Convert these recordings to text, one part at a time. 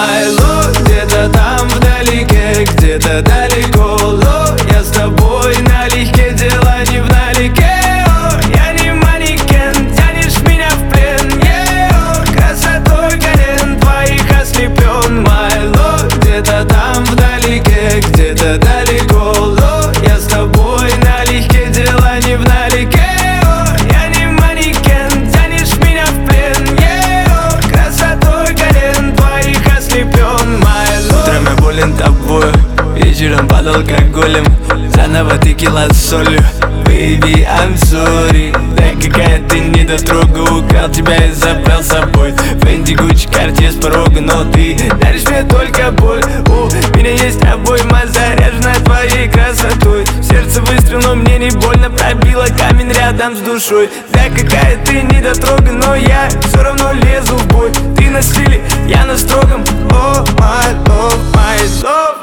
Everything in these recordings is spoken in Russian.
My love, где-то там вдалеке, где-то далеко, ло, я с тобой налегке, дела не вдалеке. Я не манекен, тянешь меня в плен, красотой колен твоих ослеплен. My love, где-то там вдалеке, где-то далеко, ло, я с тобой налегке, дела не вдалеке. Я не манекен, тянешь меня в плен, красотой колен твоих ослеплен. My love. Утром я болен тобою, вечером под алкоголем, заново текила с солью. Baby, I'm sorry. Да какая ты недотрога, украл тебя и забрал с собой. Фэнди, Гуччи, Картье с порога, но ты даришь мне только боль. У меня есть обойма, заряжена твоей красотой. Сердце выстрел, но мне не больно, пробило камень рядом с душой. Да какая ты недотрога, но я все равно лезу в бой. Ты на стиле, я на строгом. Oh my love, my love.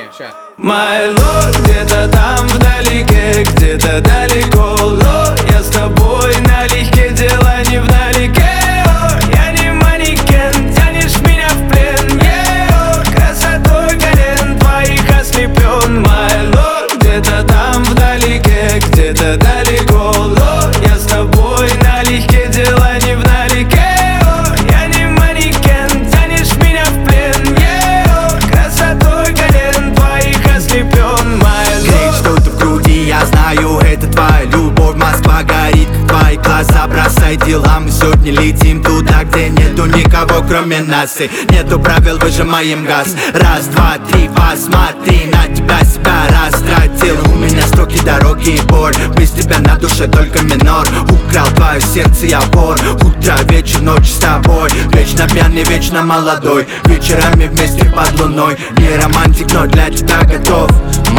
My love, где-то там вдалеке, где-то далеко, ло, я с тобой налегке, дела не вдалеке. Я не манекен, тянешь меня в плен, красотой колен твоих ослеплен. My love, где-то там вдалеке, где-то далеко, ло, я с тобой налегке, дела не вдалеке. Я не манекен, тянешь меня в плен, красотой колен твоих ослеплен. Греет что-то в груди, я знаю, это твоя любовь. Москва горит, твои глаза, бросай дела. Мы сегодня летим туда, где нету никого, кроме нас. И нету правил, выжимаем газ. Раз, два, три, посмотри на тебя, себя растратил. У меня строки, дороги и боль, без тебя на душе только минор. Украл твое сердце, я вор. Утро, вечер, ночь с тобой. Вечно пьяный, вечно молодой. Вечерами вместе под луной. Не романтик, но для тебя готов.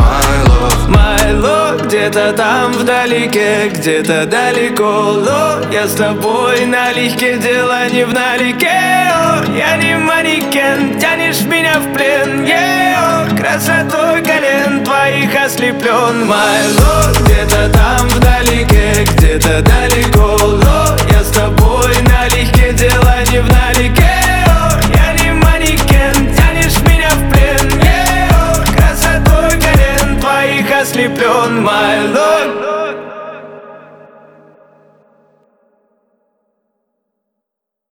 My love, где-то там вдалеке, где-то далеко, ло, я с тобой налегке, дела не вдалеке. Я не манекен, тянешь меня в плен, красотой колен твоих ослеплен. My love, где-то там вдалеке, где-то далеко, ло,